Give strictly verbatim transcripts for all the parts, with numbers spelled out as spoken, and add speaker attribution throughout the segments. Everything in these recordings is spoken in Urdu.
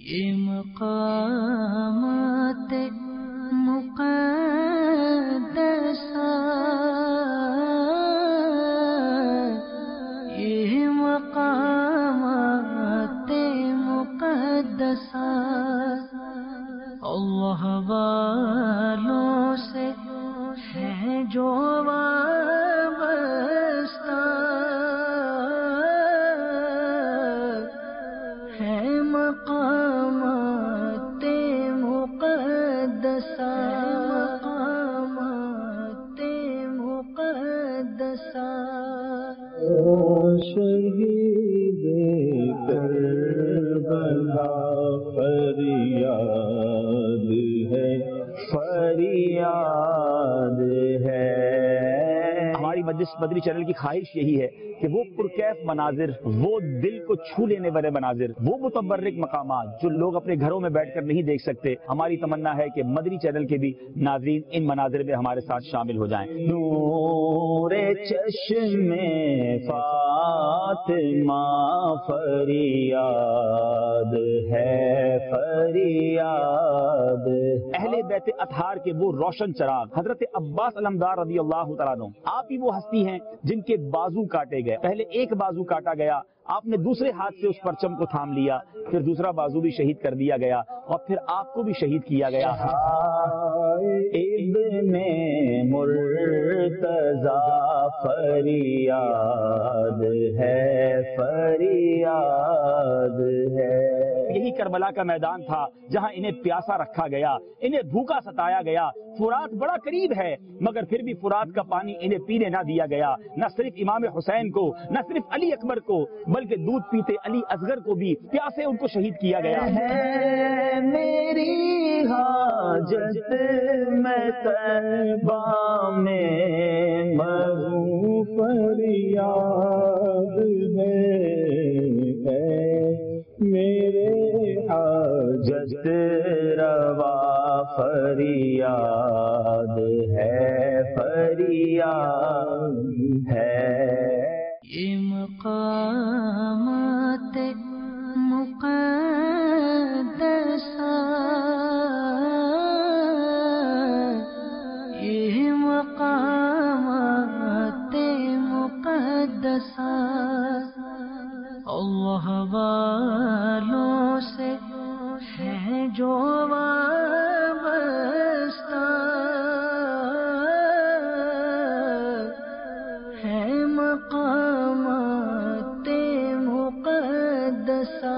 Speaker 1: یہ مقامات مقدسہ، یہ مقامات مقدسہ اللہ والوں سے ہے جو وابستہ، ہے مقامات مقدسہ، مقامات مقدسہ۔
Speaker 2: شہید کربلا فریاد ہے، فریاد ہے۔
Speaker 3: ہماری مجلس مدنی چینل کی خواہش یہی ہے کہ وہ پرکیف مناظر، وہ دل کو چھو لینے والے مناظر، وہ متبرک مقامات جو لوگ اپنے گھروں میں بیٹھ کر نہیں دیکھ سکتے، ہماری تمنا ہے کہ مدنی چینل کے بھی ناظرین ان مناظر میں ہمارے ساتھ شامل ہو جائیں۔
Speaker 2: نور چشم فاطمہ فریاد ہے، فریاد ہے۔
Speaker 3: اہل بیت اطہار کے وہ روشن چراغ حضرت عباس علمدار رضی اللہ تعالیٰ عنہ، آپ ہی وہ ہستی ہیں جن کے بازو کاٹے گئے۔ پہلے ایک بازو کاٹا گیا، آپ نے دوسرے ہاتھ سے اس پرچم کو تھام لیا، پھر دوسرا بازو بھی شہید کر دیا گیا اور پھر آپ کو بھی شہید کیا گیا۔
Speaker 2: ابن مرتضی فریاد ہے، فریاد ہے۔
Speaker 3: یہی کربلا کا میدان تھا جہاں انہیں پیاسا رکھا گیا، انہیں بھوکا ستایا گیا۔ فرات بڑا قریب ہے مگر پھر بھی فرات کا پانی انہیں پینے نہ دیا گیا۔ نہ صرف امام حسین کو، نہ صرف علی اکبر کو، بلکہ دودھ پیتے علی اصغر کو بھی پیاسے ان کو شہید کیا گیا۔
Speaker 2: ہے میری حاجت میں طیبہ میں مروں، فریاد ہے، ہے میرے حاجت روا فریاد ہے، فریاد ہے۔
Speaker 1: یہ مقامات مقدسہ، یہ مقامات مقدسہ اللہ والوں سے ہے جو وابستہ، ہے مقامات مقدسہ۔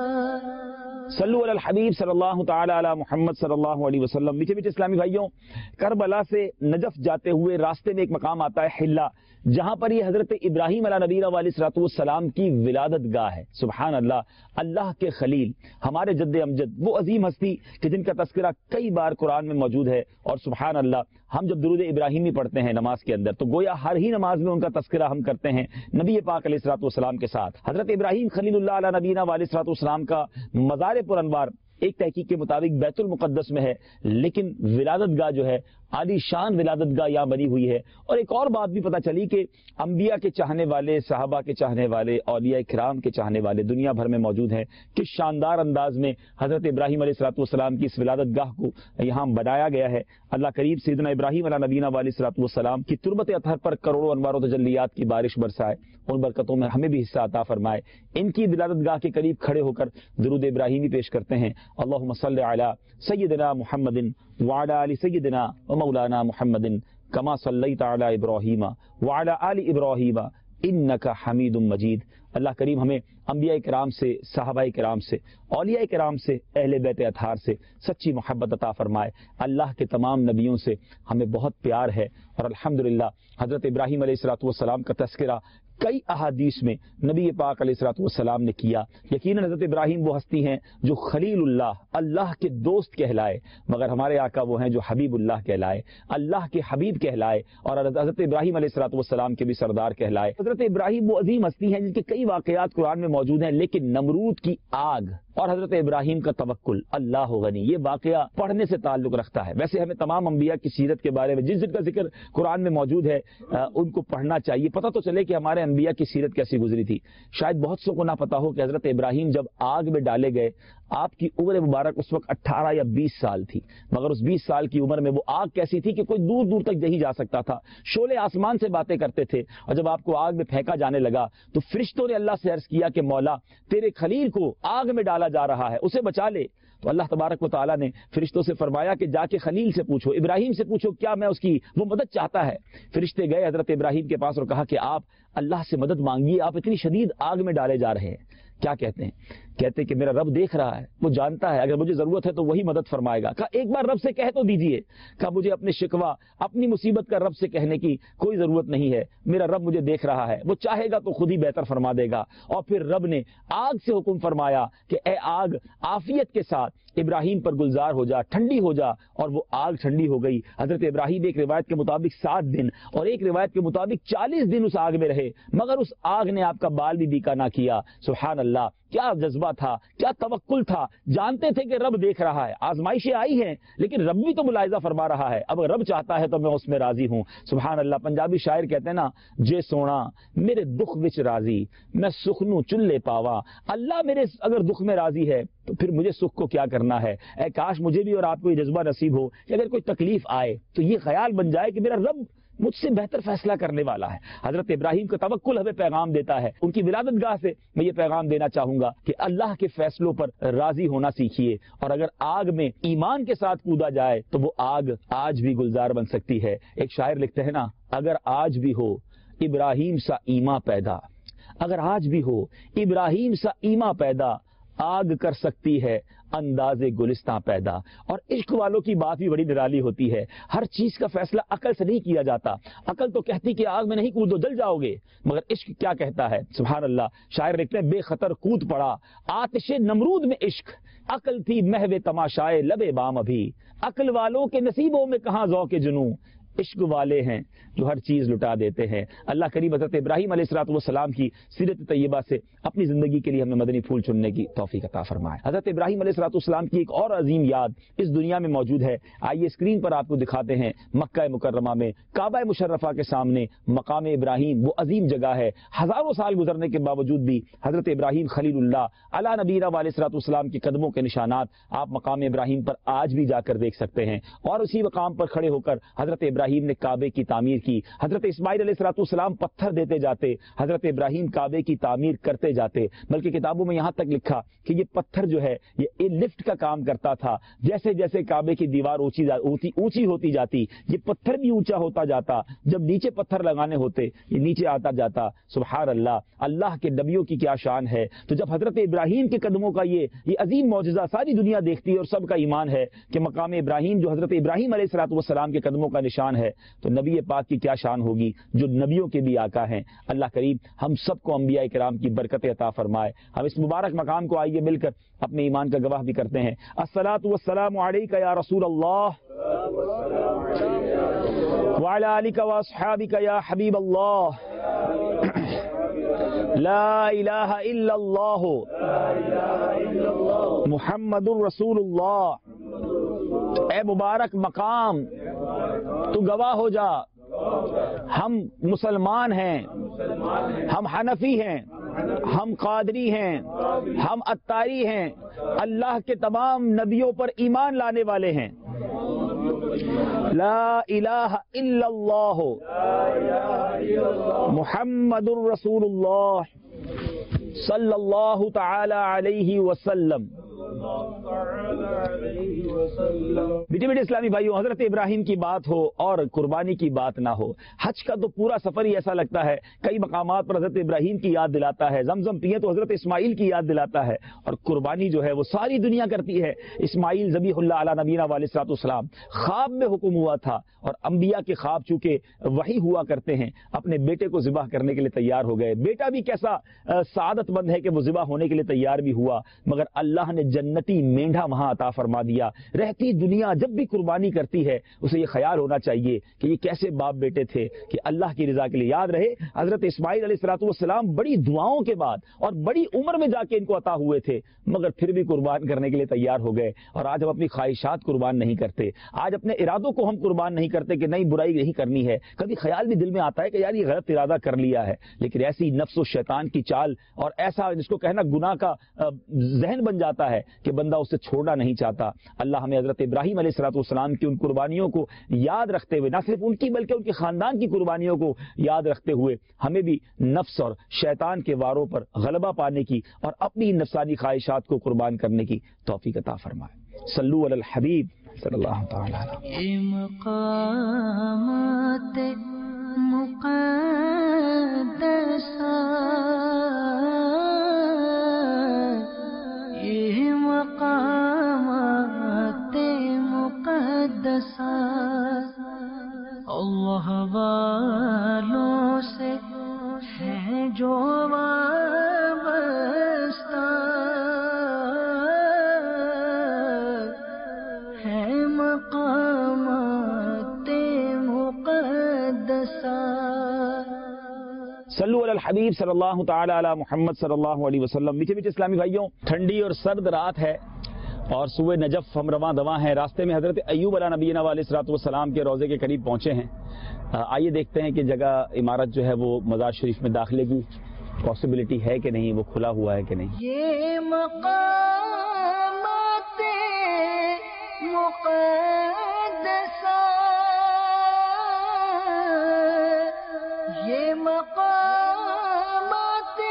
Speaker 3: صلو علی الحبیب صلی اللہ تعالی علی محمد صلی اللہ علیہ وسلم۔ میٹھے میٹھے اسلامی بھائیوں، کربلا سے نجف جاتے ہوئے راستے میں ایک مقام آتا ہے حلہ، جہاں پر یہ حضرت ابراہیم علیہ نبینا علیہ الصلوۃ والسلام کی ولادت گاہ ہے۔ سبحان اللہ، اللہ کے خلیل، ہمارے جد امجد، وہ عظیم ہستی کہ جن کا تذکرہ کئی بار قرآن میں موجود ہے۔ اور سبحان اللہ، ہم جب درود ابراہیمی پڑھتے ہیں نماز کے اندر تو گویا ہر ہی نماز میں ان کا تذکرہ ہم کرتے ہیں نبی پاک علیہ الصلوۃ والسلام کے ساتھ۔ حضرت ابراہیم خلیل اللہ علیہ نبینا علیہ الصلوۃ والسلام کا مزار پر انوار ایک تحقیق کے مطابق بیت المقدس میں ہے، لیکن ولادت گاہ جو ہے عالی شان ولادت گاہ یہاں بنی ہوئی ہے۔ اور ایک اور بات بھی پتہ چلی کہ انبیاء کے چاہنے والے، صحابہ کے چاہنے والے، اولیاء کرام کے چاہنے والے دنیا بھر میں موجود ہیں کہ شاندار انداز میں حضرت ابراہیم علیہ الصلوۃ والسلام کی اس ولادت گاہ کو یہاں بنایا گیا ہے۔ اللہ قریب سیدنا ابراہیم علیہ نبینا علیہ الصلوۃ والسلام کی تربت اطہر پر کروڑوں انوار و تجلیات کی بارش برسائے، ان برکتوں میں ہمیں بھی حصہ عطا فرمائے۔ ان کی ولادت گاہ کے قریب کھڑے ہو کر درود ابراہیمی پیش کرتے ہیں۔ اللہم صلی علی سیدنا محمد وعلی آل سیدنا و مولانا محمد کما صلیت علی ابراہیم وعلی آل ابراہیم انک حمید مجید۔ اللہ کریم ہمیں انبیاء کرام سے، صحابہ کرام سے، اولیاء کرام سے، اہل بیت اطہار سے سچی محبت عطا فرمائے۔ اللہ کے تمام نبیوں سے ہمیں بہت پیار ہے، اور الحمدللہ حضرت ابراہیم علیہ الصلوۃ والسلام کا تذکرہ کئی احادیث میں نبی پاک علیہ الصلوۃ والسلام نے کیا۔ یقیناً حضرت ابراہیم وہ ہستی ہیں جو خلیل اللہ، اللہ کے دوست کہلائے، مگر ہمارے آقا وہ ہیں جو حبیب اللہ کہلائے، اللہ کے حبیب کہلائے، اور حضرت ابراہیم علیہ الصلوۃ والسلام کے بھی سردار کہلائے۔ حضرت ابراہیم وہ عظیم ہستی ہیں جن کے کئی واقعات قرآن میں موجود ہیں، لیکن نمرود کی آگ اور حضرت ابراہیم کا توکل، اللہ غنی، یہ واقعہ پڑھنے سے تعلق رکھتا ہے۔ ویسے ہمیں تمام انبیاء کی سیرت کے بارے میں جس جن کا ذکر قرآن میں موجود ہے ان کو پڑھنا چاہیے، پتہ تو چلے کہ ہمارے انبیاء کی سیرت کیسی گزری تھی۔ شاید بہت سو کو نہ پتا ہو کہ حضرت ابراہیم جب آگ میں ڈالے گئے، آپ کی عمر مبارک اس وقت اٹھارہ یا بیس سال تھی، مگر اس بیس سال کی عمر میں وہ آگ کیسی تھی کہ کوئی دور دور تک نہیں جا سکتا تھا، شعلے آسمان سے باتیں کرتے تھے، اور جب آپ کو آگ میں پھینکا جانے لگا تو فرشتوں نے اللہ سے عرض کیا کہ مولا تیرے خلیل کو آگ میں ڈالا جا رہا ہے، اسے بچا لے۔ تو اللہ تبارک و تعالیٰ نے فرشتوں سے فرمایا کہ جا کے خلیل سے پوچھو، ابراہیم سے پوچھو کیا میں اس کی وہ مدد چاہتا ہے۔ فرشتے گئے حضرت ابراہیم کے پاس اور کہا کہ آپ اللہ سے مدد مانگیے، آپ اتنی شدید آگ میں ڈالے جا رہے ہیں۔ کیا کہتے ہیں؟ کہتے کہ میرا رب دیکھ رہا ہے، وہ جانتا ہے، اگر مجھے ضرورت ہے تو وہی مدد فرمائے گا۔ کہا ایک بار رب سے کہہ تو دیجئے۔ کہا مجھے اپنے شکوہ اپنی مصیبت کا رب سے کہنے کی کوئی ضرورت نہیں ہے، میرا رب مجھے دیکھ رہا ہے، وہ چاہے گا تو خود ہی بہتر فرما دے گا۔ اور پھر رب نے آگ سے حکم فرمایا کہ اے آگ عافیت کے ساتھ ابراہیم پر گلزار ہو جا، ٹھنڈی ہو جا، اور وہ آگ ٹھنڈی ہو گئی۔ حضرت ابراہیم ایک روایت کے مطابق سات دن اور ایک روایت کے مطابق چالیس دن اس آگ میں رہے، مگر اس آگ نے آپ کا بال بھی بیکا نہ کیا۔ سبحان اللہ، کیا جذبہ تھا، کیا توکل تھا، جانتے تھے کہ رب دیکھ رہا ہے، آزمائشیں آئی ہیں لیکن رب بھی تو ملاحظہ فرما رہا ہے، اب رب چاہتا ہے تو میں اس میں راضی ہوں۔ سبحان اللہ، پنجابی شاعر کہتے ہیں نا، جے سونا میرے دکھ وچ راضی میں سکھ نو چلے پاوا، اللہ میرے اگر دکھ میں راضی ہے تو پھر مجھے سکھ کو کیا کرنا ہے۔ اے کاش مجھے بھی اور آپ کو یہ جذبہ نصیب ہو کہ اگر کوئی تکلیف آئے تو یہ خیال بن جائے کہ میرا رب مجھ سے بہتر فیصلہ کرنے والا ہے۔ حضرت ابراہیم کا توکل ہمیں پیغام دیتا ہے، ان کی ولادت گاہ سے میں یہ پیغام دینا چاہوں گا کہ اللہ کے فیصلوں پر راضی ہونا سیکھیے، اور اگر آگ میں ایمان کے ساتھ کودا جائے تو وہ آگ آج بھی گلزار بن سکتی ہے۔ ایک شاعر لکھتے ہیں نا، اگر آج بھی ہو ابراہیم سا ایمان پیدا، اگر آج بھی ہو ابراہیم سا ایمان پیدا، آگ کر سکتی ہے انداز گلستان پیدا۔ اور عشق والوں کی بات بھی بڑی نرالی ہوتی ہے، ہر چیز کا فیصلہ عقل سے نہیں کیا جاتا، عقل تو کہتی کہ آگ میں نہیں کودو جل جاؤ گے، مگر عشق کیا کہتا ہے۔ سبحان اللہ، شاعر لکھتے ہیں بے خطر کود پڑا آتش نمرود میں عشق، عقل تھی محو تماشائے لبے بام ابھی، عقل والوں کے نصیبوں میں کہاں ذوق جنوں، عشق والے ہیں جو ہر چیز لٹا دیتے ہیں۔ اللہ کریم حضرت ابراہیم علیہ الصلوۃ والسلام کی سیرت طیبہ سے اپنی زندگی کے لیے ہمیں مدنی پھول چننے کی توفیق عطا فرمائے۔ حضرت ابراہیم علیہ الصلوۃ والسلام کی ایک اور عظیم یاد اس دنیا میں موجود ہے، آئیے اسکرین پر آپ کو دکھاتے ہیں۔ مکہ مکرمہ میں کعبہ مشرفہ کے سامنے مقام ابراہیم وہ عظیم جگہ ہے، ہزاروں سال گزرنے کے باوجود بھی حضرت ابراہیم خلیل اللہ علی نبینا علیہ الصلوۃ والسلام کے قدموں کے نشانات آپ مقام ابراہیم پر آج بھی جا کر دیکھ سکتے ہیں۔ اور اسی مقام پر کھڑے ہو کر حضرت ابراہیم نے کعبے کی تعمیر کی، حضرت اسماعیل علیہ الصلوۃ والسلام پتھر دیتے جاتے، حضرت ابراہیم کعبے کی تعمیر کرتے جاتے، بلکہ کتابوں میں یہاں تک لکھا کہ یہ پتھر جو ہے یہ لفٹ کا کام کرتا تھا، جیسے جیسے کعبے کی دیوار اونچی اونچی ہوتی جاتی یہ پتھر بھی اونچا ہوتا جاتا، جب نیچے پتھر لگانے ہوتے یہ نیچے آتا جاتا۔ سبحان اللہ، اللہ کے نبیوں کی کیا شان ہے۔ تو جب حضرت ابراہیم کے قدموں کا یہ یہ عظیم معجزہ ساری دنیا دیکھتی ہے اور سب کا ایمان ہے کہ مقام ابراہیم جو حضرت ابراہیم علیہ الصلوۃ والسلام کے قدموں کا نشان ہے، تو نبی پاک کی کیا شان ہوگی جو نبیوں کے بھی آقا ہیں۔ اللہ کریم ہم سب کو انبیاء کرام کی برکت عطا فرمائے۔ ہم اس مبارک مقام کو آئیے مل کر اپنے ایمان کا گواہ بھی کرتے ہیں۔ الصلاۃ والسلام علیک یا رسول اللہ وعلی آلک واصحابک یا حبیب اللہ، لا الہ الا اللہ محمد الرسول اللہ۔ اے مبارک مقام تو گواہ ہو جا، ہم مسلمان ہیں، ہم حنفی ہیں، ہم قادری ہیں، ہم عطاری ہیں، اللہ کے تمام نبیوں پر ایمان لانے والے ہیں۔ لا الہ الا اللہ محمد الرسول اللہ صلی اللہ تعالی علیہ وسلم۔ بیٹے بیٹے اسلامی بھائیوں، حضرت ابراہیم کی بات ہو اور قربانی کی بات نہ ہو، حج کا تو پورا سفر ہی ایسا لگتا ہے، کئی مقامات پر حضرت ابراہیم کی یاد دلاتا ہے، زمزم پیے تو حضرت اسماعیل کی یاد دلاتا ہے، اور قربانی جو ہے وہ ساری دنیا کرتی ہے۔ اسماعیل ذبیح اللہ علی نبینا علیہ الصلوۃ والسلام، خواب میں حکم ہوا تھا، اور انبیاء کے خواب چونکہ وہی ہوا کرتے ہیں، اپنے بیٹے کو ذبح کرنے کے لیے تیار ہو گئے۔ بیٹا بھی کیسا سعادت مند ہے کہ وہ ذبح ہونے کے لیے تیار بھی ہوا، مگر اللہ نے جنتی مینڈھا وہاں عطا فرما دیا. رہتی دنیا جب بھی قربانی کرتی ہے اسے یہ خیال ہونا چاہیے کہ یہ کیسے باپ بیٹے تھے کہ اللہ کی رضا کے لیے. یاد رہے حضرت اسماعیل علیہ الصلوۃ والسلام بڑی دعاؤں کے بعد اور بڑی عمر میں جا کے ان کو عطا ہوئے تھے, مگر پھر بھی قربان کرنے کے لیے تیار ہو گئے. اور آج ہم اپنی خواہشات قربان نہیں کرتے, آج اپنے ارادوں کو ہم قربان نہیں کرتے کہ نہیں برائی نہیں کرنی ہے. کبھی خیال بھی دل میں آتا ہے کہ یار یہ غلط ارادہ کر لیا ہے, لیکن ایسی نفس و شیطان کی چال اور ایسا جس کو کہنا گناہ کا ذہن بن جاتا ہے کہ بندہ اسے چھوڑنا نہیں چاہتا. اللہ ہمیں حضرت ابراہیم علیہ الصلوۃ والسلام کی ان قربانیوں کو یاد رکھتے ہوئے, نہ صرف ان کی بلکہ ان کے خاندان کی قربانیوں کو یاد رکھتے ہوئے, ہمیں بھی نفس اور شیطان کے واروں پر غلبہ پانے کی اور اپنی نفسانی خواہشات کو قربان کرنے کی توفیق عطا فرمائے. صلو علی الحبیب صلی اللہ تعالی علیہ.
Speaker 1: مقامات مقدسہ, یہ مقامات مقدسہ اللہ والوں سے ہے جو وابستہ, ہے مقامات مقدسہ.
Speaker 3: صلو علی الحبیب صلی اللہ تعالی علی محمد صلی اللہ علیہ وسلم. میٹھے میٹھے اسلامی بھائیوں, ٹھنڈی اور سرد رات ہے اور صبح نجف ہم رواں دواں ہیں. راستے میں حضرت ایوب علیہ نبینا علیہ الصلوۃ والسلام کے روضے کے قریب پہنچے ہیں. آئیے دیکھتے ہیں کہ جگہ عمارت جو ہے وہ مزار شریف میں داخلے کی پاسبلٹی ہے کہ نہیں, وہ کھلا ہوا ہے کہ نہیں.
Speaker 1: یہ مقامات مقدسہ, یہ مقامات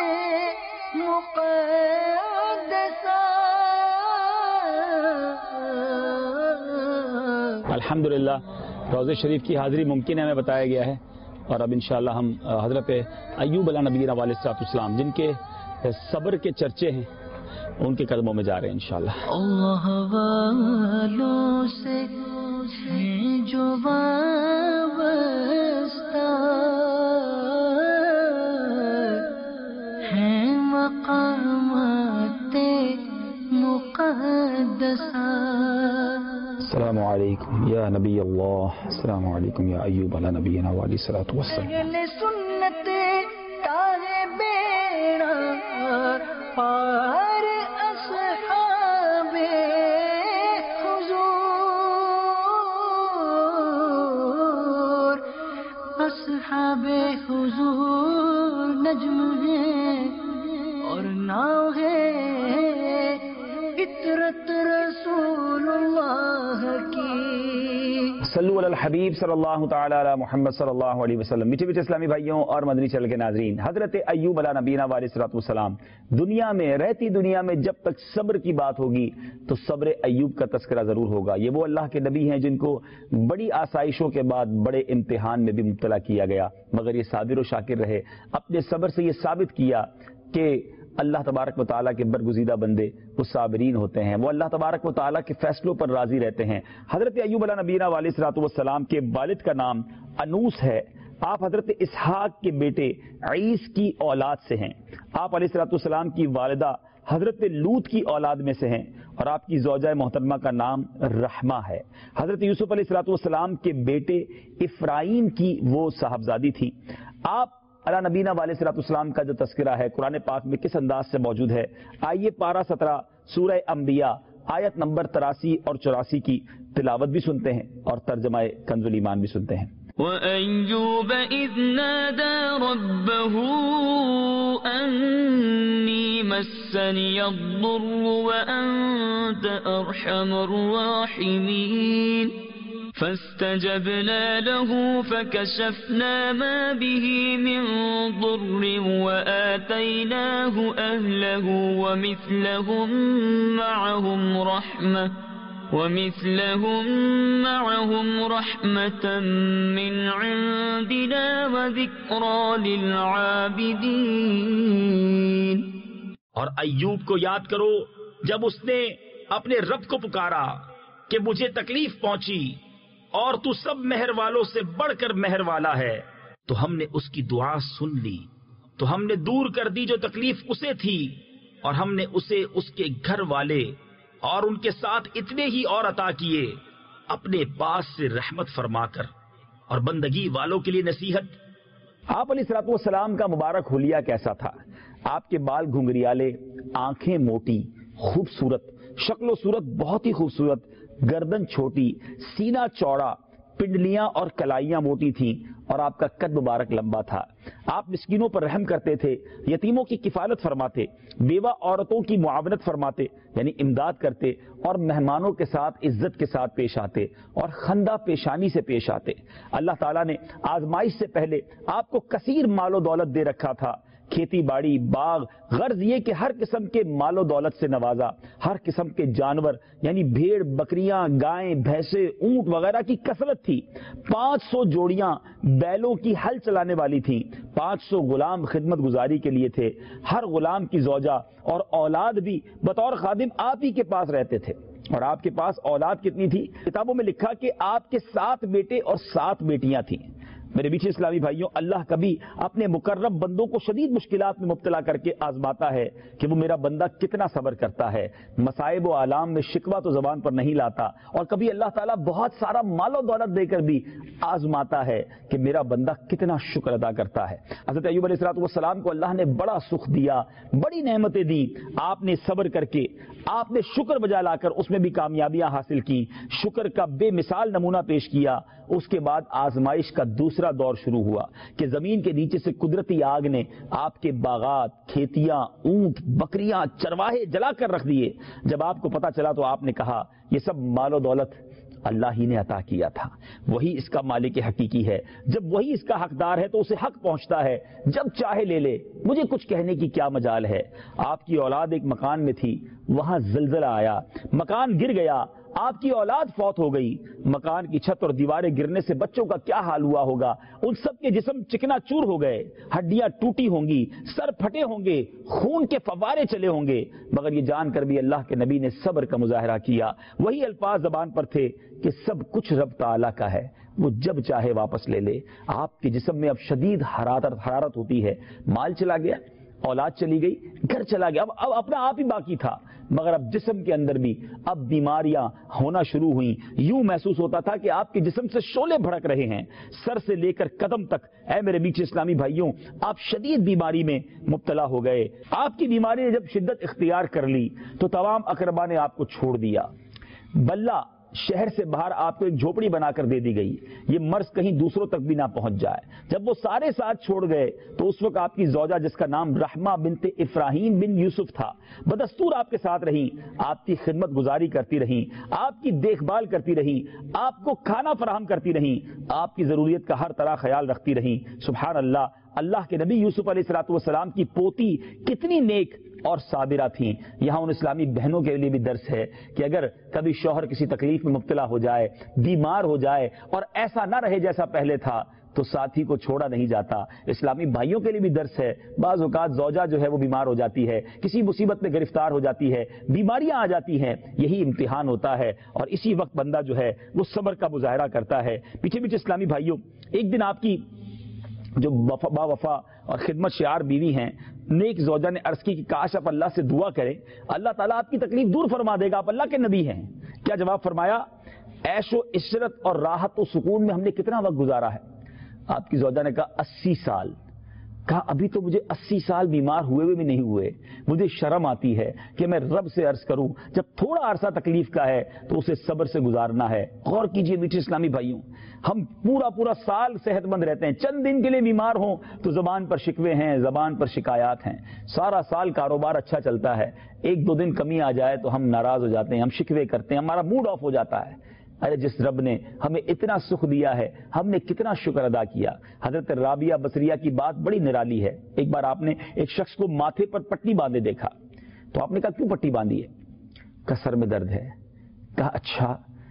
Speaker 1: مقدسہ
Speaker 3: الحمدللہ روضے شریف کی حاضری ممکن ہے, ہمیں بتایا گیا ہے. اور اب انشاءاللہ ہم حضرت ایوب علیہ نبینا علیہ الصلوۃ والسلام جن کے صبر کے چرچے ہیں ان کے قدموں میں جا رہے ہیں انشاءاللہ.
Speaker 1: اللہ والوں سے ہیں جو وابستہ, ہیں مقامات مقدسہ.
Speaker 3: السلام علیکم یا نبی اللہ, السلام علیکم یا ایوب علیہ نبینا علیہ الصلوۃ والسلام.
Speaker 1: اہل سنت تاہے بیڑا پار اصحاب حضور, اصحاب حضور نجم ہے اور ناؤ ہے فطرت رسول اللہ کی.
Speaker 3: صلو علی الحبیب صلی اللہ تعالی علی محمد صلی اللہ علیہ وسلم. میٹھے میٹھے اسلامی بھائیوں اور مدنی چینل کے ناظرین, حضرت ایوب علیہ نبینا علیہ الصلوۃ والسلام دنیا میں رہتی دنیا میں جب تک صبر کی بات ہوگی تو صبر ایوب کا تذکرہ ضرور ہوگا. یہ وہ اللہ کے نبی ہیں جن کو بڑی آسائشوں کے بعد بڑے امتحان میں بھی مبتلا کیا گیا, مگر یہ صابر و شاکر رہے. اپنے صبر سے یہ ثابت کیا کہ اللہ تبارک و تعالیٰ کے برگزیدہ بندے وہ صابرین ہوتے ہیں, وہ اللہ تبارک و تعالیٰ کے فیصلوں پر راضی رہتے ہیں. حضرت ایوب علیہ نبینا علیہ الصلوۃ والسلام کے والد کا نام انوس ہے. آپ حضرت اسحاق کے بیٹے عیس کی اولاد سے ہیں. آپ علیہ الصلوۃ والسلام کی والدہ حضرت لوط کی اولاد میں سے ہیں اور آپ کی زوجہ محترمہ کا نام رحمہ ہے. حضرت یوسف علیہ الصلوۃ والسلام کے بیٹے افرایم کی وہ صاحبزادی تھی. آپ علی نبینا علیہ الصلوۃ والسلام کا جو تذکرہ ہے قرآن پاک میں کس انداز سے موجود ہے, آئیے پارہ سترہ سورہ انبیاء آیت نمبر تراسی اور چوراسی کی تلاوت بھی سنتے ہیں اور ترجمہ کنز الایمان بھی سنتے ہیں.
Speaker 4: وَأَيُّوبَ إِذْ نَادَى رَبَّهُ أَنِّي مَسَّنِيَ الضُّرُّ وَأَنْتَ أَرْحَمُ الرَّاحِمِينَ فاستجبنا له فكشفنا ما به من ضر وآتيناه أهله ومثلهم معهم رحمة ومثلهم معهم رحمة من عندنا وذكرى للعابدين.
Speaker 3: اور ایوب کو یاد کرو جب اس نے اپنے رب کو پکارا کہ مجھے تکلیف پہنچی اور تو سب مہر والوں سے بڑھ کر مہر والا ہے, تو ہم نے اس کی دعا سن لی, تو ہم نے دور کر دی جو تکلیف اسے تھی اور ہم نے اسے اس کے گھر والے اور ان کے ساتھ اتنے ہی اور عطا کیے اپنے پاس سے رحمت فرما کر اور بندگی والوں کے لیے نصیحت۔ آپ علیہ الصلوۃ والسلام کا مبارک حلیہ کیسا تھا؟ آپ کے بال گھنگریالے، آنکھیں موٹی، خوبصورت، شکل و صورت بہت ہی خوبصورت، گردن چھوٹی، سینہ چوڑا، پنڈلیاں اور کلائیاں موٹی تھیں، اور آپ کا قد مبارک لمبا تھا۔ آپ مسکینوں پر رحم کرتے تھے، یتیموں کی کفالت فرماتے، بیوہ عورتوں کی معاونت فرماتے یعنی امداد کرتے، اور مہمانوں کے ساتھ عزت کے ساتھ پیش آتے اور خندہ پیشانی سے پیش آتے۔ اللہ تعالیٰ نے آزمائش سے پہلے آپ کو کثیر مال و دولت دے رکھا تھا، کھیتی باڑی، باغ، غرض یہ کہ ہر قسم کے مال و دولت سے نوازا، ہر قسم کے جانور یعنی بھیڑ، بکریاں، گائیں، بھینسیں، اونٹ وغیرہ کی کثرت تھی۔ پانچ سو جوڑیاں بیلوں کی ہل چلانے والی تھیں، پانچ سو غلام خدمت گزاری کے لیے تھے، ہر غلام کی زوجہ اور اولاد بھی بطور خادم آپ ہی کے پاس رہتے تھے۔ اور آپ کے پاس اولاد کتنی تھی؟ کتابوں میں لکھا کہ آپ کے سات بیٹے اور سات بیٹیاں تھیں۔ میرے بیچ اسلامی بھائیوں، اللہ کبھی اپنے مقرب بندوں کو شدید مشکلات میں مبتلا کر کے آزماتا ہے کہ وہ میرا بندہ کتنا صبر کرتا ہے۔ مصائب و آلام میں شکوہ تو زبان پر نہیں لاتا، اور کبھی اللہ تعالیٰ بہت سارا مال و دولت دے کر بھی آزماتا ہے کہ میرا بندہ کتنا شکر ادا کرتا ہے۔ حضرت ایوب علیہ الصلوۃ والسلام کو اللہ نے بڑا سکھ دیا، بڑی نعمتیں دی، آپ نے صبر کر کے، آپ نے شکر بجا لا کر اس میں بھی کامیابیاں حاصل کی، شکر کا بے مثال نمونہ پیش کیا۔ اس کے بعد آزمائش کا دوسرا دور شروع ہوا کہ زمین کے نیچے سے قدرتی آگ نے آپ کے باغات، کھیتیاں، اونٹ، بکریاں، چرواہے جلا کر رکھ دیے۔ جب آپ کو پتا چلا تو آپ نے کہا یہ سب مال و دولت اللہ ہی نے عطا کیا تھا، وہی اس کا مالک حقیقی ہے، جب وہی اس کا حقدار ہے تو اسے حق پہنچتا ہے، جب چاہے لے لے، مجھے کچھ کہنے کی کیا مجال ہے۔ آپ کی اولاد ایک مکان میں تھی، وہاں زلزلہ آیا، مکان گر گیا، آپ کی اولاد فوت ہو گئی۔ مکان کی چھت اور دیواریں گرنے سے بچوں کا کیا حال ہوا ہوگا؟ ان سب کے جسم چکنا چور ہو گئے، ہڈیاں ٹوٹی ہوں گی، سر پھٹے ہوں گے، خون کے فوارے چلے ہوں گے، مگر یہ جان کر بھی اللہ کے نبی نے صبر کا مظاہرہ کیا۔ وہی الفاظ زبان پر تھے کہ سب کچھ رب تعالیٰ کا ہے، وہ جب چاہے واپس لے لے۔ آپ کے جسم میں اب شدید حرارت حرارت ہوتی ہے، مال چلا گیا، اولاد چلی گئی، گھر چلا گیا، اب اب اپنا آپ ہی باقی تھا، مگر اب جسم کے اندر بھی اب بیماریاں ہونا شروع ہوئیں۔ یوں محسوس ہوتا تھا کہ آپ کے جسم سے شعلے بھڑک رہے ہیں، سر سے لے کر قدم تک۔ اے میرے میٹھے اسلامی بھائیوں، آپ شدید بیماری میں مبتلا ہو گئے۔ آپ کی بیماری نے جب شدت اختیار کر لی تو تمام اقربا نے آپ کو چھوڑ دیا۔ بلہ شہر سے باہر آپ کو ایک جھوپڑی بنا کر دے دی گئی، یہ مرض کہیں دوسروں تک بھی نہ پہنچ جائے۔ جب وہ سارے ساتھ چھوڑ گئے تو اس وقت آپ کی زوجہ، جس کا نام رحمہ بنت ابراہیم بن یوسف تھا، بدستور آپ کے ساتھ رہی، آپ کی خدمت گزاری کرتی رہی، آپ کی دیکھ بھال کرتی رہی، آپ کو کھانا فراہم کرتی رہی، آپ کی ضروریت کا ہر طرح خیال رکھتی رہی۔ سبحان اللہ، اللہ کے نبی یوسف علیہ الصلوۃ والسلام کی پوتی کتنی نیک اور صابرہ تھیں۔ یہاں ان اسلامی بہنوں کے لیے بھی درس ہے کہ اگر کبھی شوہر کسی تکلیف میں مبتلا ہو جائے، بیمار ہو جائے اور ایسا نہ رہے جیسا پہلے تھا تو ساتھی کو چھوڑا نہیں جاتا۔ اسلامی بھائیوں کے لیے بھی درس ہے، بعض اوقات زوجہ جو ہے وہ بیمار ہو جاتی ہے، کسی مصیبت میں گرفتار ہو جاتی ہے، بیماریاں آ جاتی ہیں، یہی امتحان ہوتا ہے، اور اسی وقت بندہ جو ہے وہ صبر کا مظاہرہ کرتا ہے۔ پیچھے پیچھے اسلامی بھائیوں، ایک دن آپ کی جو با وفا اور خدمت شعار بیوی ہیں، نیک زوجہ نے عرض کی کہ کاش آپ اللہ سے دعا کریں، اللہ تعالیٰ آپ کی تکلیف دور فرما دے گا، آپ اللہ کے نبی ہیں۔ کیا جواب فرمایا؟ عیش و عشرت اور راحت و سکون میں ہم نے کتنا وقت گزارا ہے؟ آپ کی زوجہ نے کہا اسی سال۔ کہا ابھی تو مجھے اسی سال بیمار ہوئے ہوئے بھی نہیں ہوئے، مجھے شرم آتی ہے کہ میں رب سے عرض کروں، جب تھوڑا عرصہ تکلیف کا ہے تو اسے صبر سے گزارنا ہے۔ غور کیجئے میٹھے اسلامی بھائیوں، ہم پورا پورا سال صحت مند رہتے ہیں، چند دن کے لیے بیمار ہوں تو زبان پر شکوے ہیں، زبان پر شکایات ہیں، سارا سال کاروبار اچھا چلتا ہے، ایک دو دن کمی آ جائے تو ہم ناراض ہو جاتے ہیں، ہم شکوے کرتے ہیں، ہمارا موڈ آف ہو جاتا ہے۔ ارے جس رب نے ہمیں اتنا سکھ دیا ہے، ہم نے کتنا شکر ادا کیا۔ حضرت رابعہ بصریہ کی بات بڑی نرالی ہے۔ ایک بار آپ نے ایک شخص کو ماتھے پر پٹی باندھے دیکھا تو آپ نے کہا کیوں پٹی باندھی ہے؟ کہا سر میں درد ہے۔ کہا اچھا،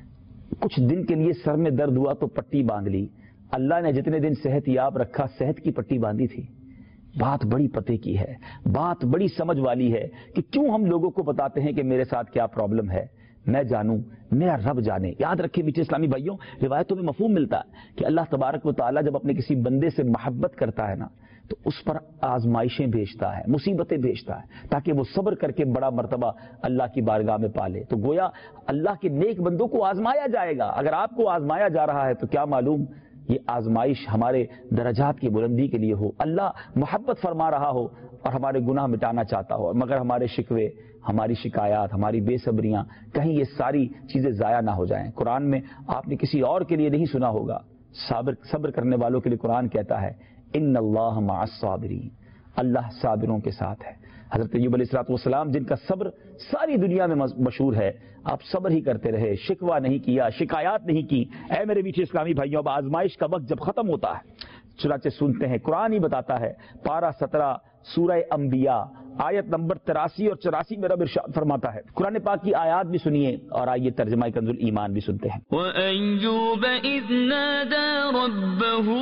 Speaker 3: کچھ دن کے لیے سر میں درد ہوا تو پٹی باندھ لی، اللہ نے جتنے دن صحت یاب رکھا صحت کی پٹی باندھی تھی۔ بات بڑی پتے کی ہے، بات بڑی سمجھ والی ہے کہ کیوں ہم لوگوں کو بتاتے ہیں کہ میرے ساتھ کیا پرابلم ہے، میں جانوں میرا رب جانے۔ یاد رکھیں میٹھے اسلامی بھائیوں، روایتوں میں مفہوم ملتا ہے کہ اللہ تبارک و تعالیٰ جب اپنے کسی بندے سے محبت کرتا ہے نا تو اس پر آزمائشیں بھیجتا ہے، مصیبتیں بھیجتا ہے تاکہ وہ صبر کر کے بڑا مرتبہ اللہ کی بارگاہ میں پالے۔ تو گویا اللہ کے نیک بندوں کو آزمایا جائے گا۔ اگر آپ کو آزمایا جا رہا ہے تو کیا معلوم یہ آزمائش ہمارے درجات کی بلندی کے لیے ہو، اللہ محبت فرما رہا ہو اور ہمارے گناہ مٹانا چاہتا ہو، مگر ہمارے شکوے، ہماری شکایات، ہماری بے صبریاں کہیں یہ ساری چیزیں ضائع نہ ہو جائیں۔ قرآن میں آپ نے کسی اور کے لیے نہیں سنا ہوگا، صبر صبر کرنے والوں کے لیے قرآن کہتا ہے ان اللہ مع الصابرین، اللہ صابروں کے ساتھ ہے۔ حضرت ایوب علیہ الصلوۃ والسلام جن کا صبر ساری دنیا میں مشہور ہے، آپ صبر ہی کرتے رہے، شکوہ نہیں کیا، شکایات نہیں کی۔ اے میرے میٹھے اسلامی بھائیوں، اب آزمائش کا وقت جب ختم ہوتا ہے، چنانچہ سنتے ہیں قرآن ہی بتاتا ہے، پارہ سترہ سورہ انبیاء آیت نمبر تراسی اور چوراسی میں رب ارشاد فرماتا ہے، قرآن پاک کی آیات بھی سنیے اور آئیے ترجمہ کنز الایمان بھی سنتے ہیں۔
Speaker 4: وَأَيُّوبَ إِذْ نَادَى رَبَّهُ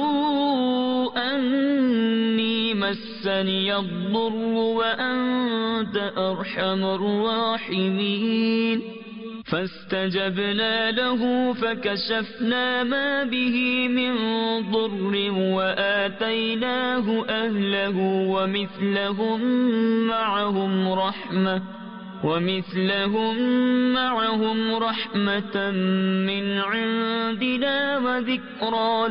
Speaker 4: أَنِّي مَسَّنِيَ الضُّرُّ وَأَنْتَ أَرْحَمُ الرَّاحِمِينَ فاستجبنا له فكشفنا ما به من ضر وآتيناه أهله ومثلهم معهم رحمة ومثلهم معهم رحمة من عندنا وذكرى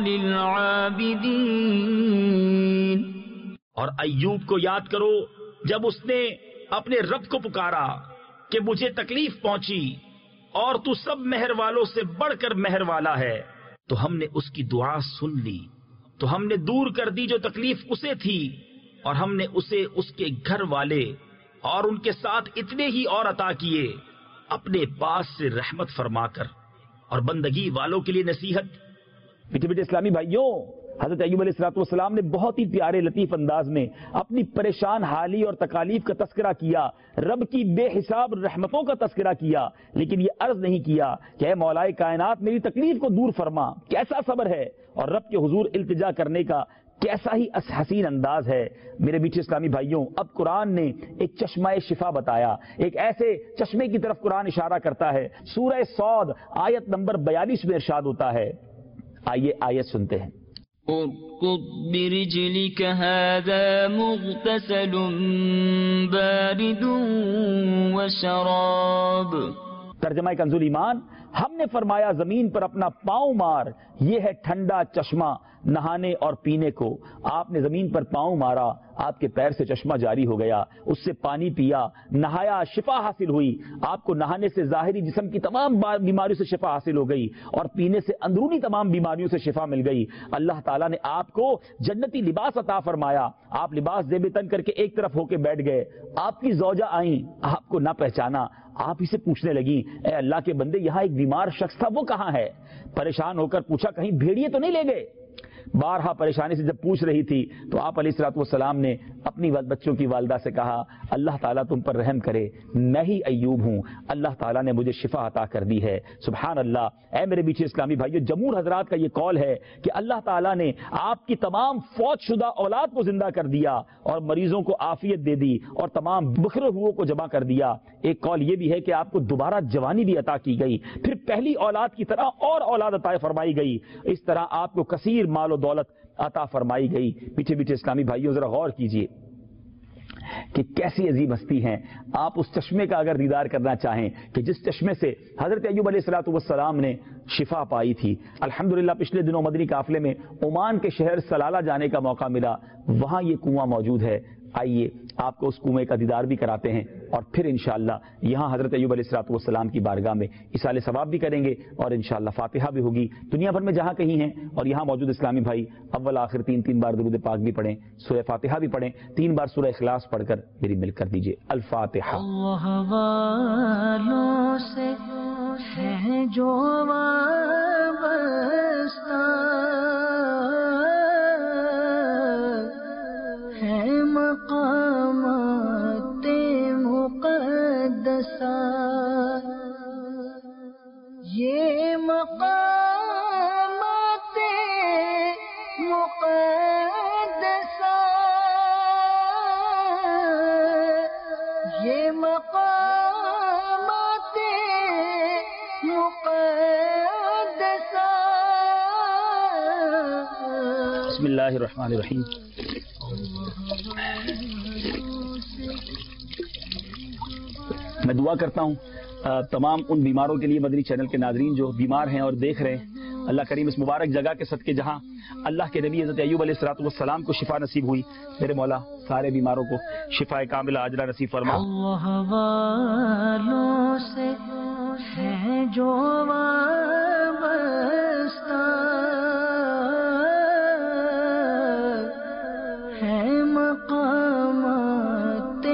Speaker 4: للعابدين۔
Speaker 3: اور ایوب کو یاد کرو جب اس نے اپنے رب کو پکارا کہ مجھے تکلیف پہنچی اور تو سب مہر والوں سے بڑھ کر مہر والا ہے، تو ہم نے اس کی دعا سن لی، تو ہم نے دور کر دی جو تکلیف اسے تھی، اور ہم نے اسے اس کے گھر والے اور ان کے ساتھ اتنے ہی اور عطا کیے اپنے پاس سے رحمت فرما کر اور بندگی والوں کے لیے نصیحت۔ میٹھے میٹھے اسلامی بھائیوں، حضرت ایوب علیہ الصلوۃ والسلام نے بہت ہی پیارے لطیف انداز میں اپنی پریشان حالی اور تکالیف کا تذکرہ کیا، رب کی بے حساب رحمتوں کا تذکرہ کیا، لیکن یہ عرض نہیں کیا کہ اے مولا کائنات میری تکلیف کو دور فرما۔ کیسا صبر ہے اور رب کے حضور التجا کرنے کا کیسا ہی حسین انداز ہے۔ میرے میٹھے اسلامی بھائیوں، اب قرآن نے ایک چشمہ شفا بتایا، ایک ایسے چشمے کی طرف قرآن اشارہ کرتا ہے۔ سورہ صاد آیت نمبر بیالیس میں ارشاد ہوتا ہے، آئیے آیت سنتے ہیں۔
Speaker 4: اركض برجلك هذا مغتسل بارد وشراب۔
Speaker 3: ترجمہ کنز الایمان، ہم نے فرمایا زمین پر اپنا پاؤں مار، یہ ہے ٹھنڈا چشمہ نہانے اور پینے کو۔ آپ نے زمین پر پاؤں مارا، آپ کے پیر سے چشمہ جاری ہو گیا، اس سے پانی پیا، نہایا، شفا حاصل ہوئی۔ آپ کو نہانے سے ظاہری جسم کی تمام بیماریوں سے شفا حاصل ہو گئی اور پینے سے اندرونی تمام بیماریوں سے شفا مل گئی۔ اللہ تعالیٰ نے آپ کو جنتی لباس عطا فرمایا، آپ لباس زیب تن کر کے ایک طرف ہو کے بیٹھ گئے۔ آپ کی زوجہ آئیں، آپ کو نہ پہچانا، آپ ہی سے پوچھنے لگی، اے اللہ کے بندے یہاں ایک بیمار شخص تھا، وہ کہاں ہے؟ پریشان ہو کر پوچھا کہیں بھیڑیے تو نہیں لے گئے؟ بارہا پریشانی سے جب پوچھ رہی تھی تو آپ علیہ الصلوۃ والسلام نے اپنی بچوں کی والدہ سے کہا، اللہ تعالیٰ تم پر رحم کرے، میں ہی ایوب ہوں، اللہ تعالیٰ نے مجھے شفا عطا کر دی ہے۔ سبحان اللہ۔ اے میرے میٹھے اسلامی بھائیو، جمہور حضرات کا یہ قول ہے کہ اللہ تعالیٰ نے آپ کی تمام فوت شدہ اولاد کو زندہ کر دیا اور مریضوں کو عافیت دے دی اور تمام بکھرے ہوئے کو جمع کر دیا۔ ایک قول یہ بھی ہے کہ آپ کو دوبارہ جوانی بھی عطا کی گئی، پھر پہلی اولاد کی طرح اور اولاد عطا فرمائی گئی، اس طرح آپ کو کثیر مال و دولت عطا فرمائی گئی۔ میٹھے میٹھے اسلامی بھائیوں، ذرا غور کیجئے کہ کیسی عظیم ہستی ہیں۔ آپ اس چشمے کا اگر دیدار کرنا چاہیں کہ جس چشمے سے حضرت ایوب علیہ الصلوۃ والسلام نے شفا پائی تھی، الحمدللہ پچھلے دنوں مدنی قافلے میں عمان کے شہر سلالہ جانے کا موقع ملا، وہاں یہ کنواں موجود ہے۔ آئیے آپ کو اس کنویں کا دیدار بھی کراتے ہیں اور پھر انشاءاللہ یہاں حضرت ایوب علیہ الصلوۃ والسلام کی بارگاہ میں ایصال ثواب بھی کریں گے اور انشاءاللہ فاتحہ بھی ہوگی۔ دنیا بھر میں جہاں کہیں ہیں اور یہاں موجود اسلامی بھائی اول آخر تین تین بار درود پاک بھی پڑھیں، سورہ فاتحہ بھی پڑھیں، تین بار سورہ اخلاص پڑھ کر میری مل کر دیجئے الفاتحہ۔
Speaker 1: اللہ والوں سے ہے جو وابستہ ہے مقامات مقدسہ، یہ مقامات مقدسہ، یہ مقامات مقدسہ
Speaker 3: بسم اللہ الرحمن الرحیم. میں دعا کرتا ہوں تمام ان بیماروں کے لیے، مدنی چینل کے ناظرین جو بیمار ہیں اور دیکھ رہے ہیں، اللہ کریم اس مبارک جگہ کے صدقے جہاں اللہ کے نبی حضرت ایوب علیہ الصلوۃ والسلام کو شفا نصیب ہوئی، میرے مولا سارے بیماروں کو شفا کاملہ عاجلہ نصیب فرما.
Speaker 1: اللہ والوں سے ہے جو وابستہ، ہے مقامات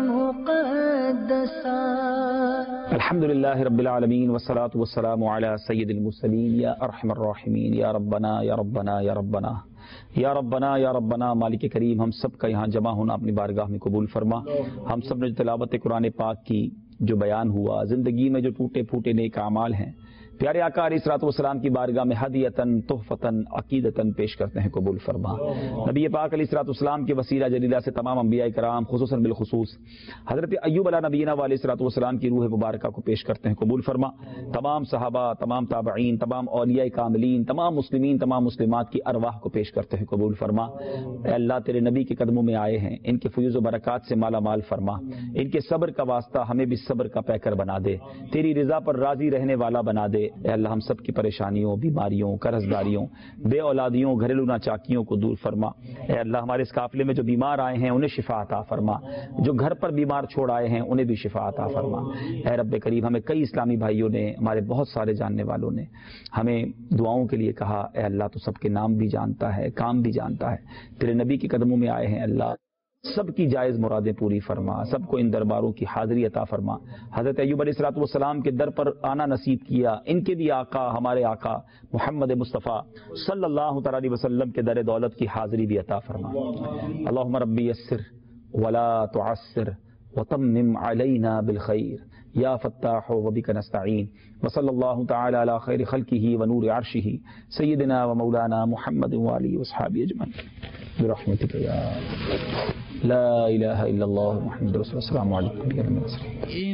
Speaker 1: مقدسہ.
Speaker 3: الحمدللہ رب العالمین والصلاة والسلام علی سید المرسلین یا ارحم الراحمین یا ربنا یا ربنا یا ربنا یا ربنا یا ربنا. مالک کریم ہم سب کا یہاں جمع ہونا اپنی بارگاہ میں قبول فرما. ہم سب نے جو تلاوت قرآن پاک کی، جو بیان ہوا، زندگی میں جو ٹوٹے پھوٹے نیک اعمال ہیں، پیارے آقا علیہ الصلوۃ والسلام کی بارگاہ میں ہدیۃً تحفۃً عقیدۃً پیش کرتے ہیں، قبول فرما. نبی پاک علیہ الصلوۃ والسلام کے وسیلہ جلیلہ سے تمام انبیاء کرام خصوصاً بالخصوص حضرت ایوب علیہ نبینا علیہ الصلوۃ والسلام کی روح مبارکہ کو پیش کرتے ہیں، قبول فرما. تمام صحابہ، تمام تابعین، تمام اولیاء کاملین، تمام مسلمین، تمام مسلمات کی ارواح کو پیش کرتے ہیں، قبول فرما. اے اللہ تیرے نبی کے قدموں میں آئے ہیں، ان کے فیوز و برکات سے مالا مال فرما. ان کے صبر کا واسطہ ہمیں بھی صبر کا پیکر بنا دے، تیری رضا پر راضی رہنے والا بنا دے. اے اللہ ہم سب کی پریشانیوں، بیماریوں، قرض داریوں، بے اولادیوں، گھریلو ناچاکیوں کو دور فرما. اے اللہ ہمارے اس قافلے میں جو بیمار آئے ہیں انہیں شفا عطا فرما، جو گھر پر بیمار چھوڑ آئے ہیں انہیں بھی شفا عطا فرما. اے رب کریم ہمیں کئی اسلامی بھائیوں نے، ہمارے بہت سارے جاننے والوں نے ہمیں دعاؤں کے لیے کہا. اے اللہ تو سب کے نام بھی جانتا ہے، کام بھی جانتا ہے، تیرے نبی کے قدموں میں آئے ہیں. اللہ سب کی جائز مرادیں پوری فرما، سب کو ان درباروں کی حاضری عطا فرما. حضرت ایوب علیہ الصلوۃ والسلام کے در پر آنا نصیب کیا، ان کے بھی آقا ہمارے آقا محمد مصطفیٰ صلی اللہ تعالی علیہ وسلم کے در دولت کی حاضری بھی عطا فرما. اللہم ربی یسر ولا تعسر وتمم علینا بالخیر یا فتاح وبک نستعین. وصلی اللہ تعالی علی خیر خلقہ ونور عرشہ سیدنا و مولانا محمد وآلہ وصحبہ اجمعین برحمتک یا لا الہ الا اللہ محمد رسول. السلام علیکم یا رحمۃ اللہ.
Speaker 1: یہ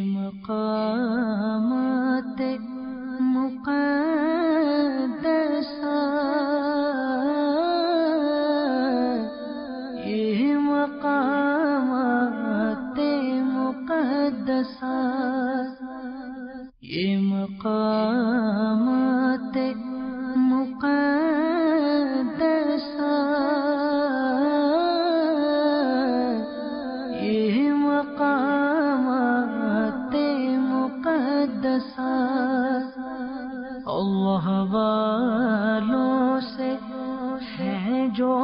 Speaker 1: مقامات مقدسہ، یہ مقامات مقدسہ، یہ مقامات مقدسہ، یہ مقامات مقدسہ. اللہ والوں سے ہے جو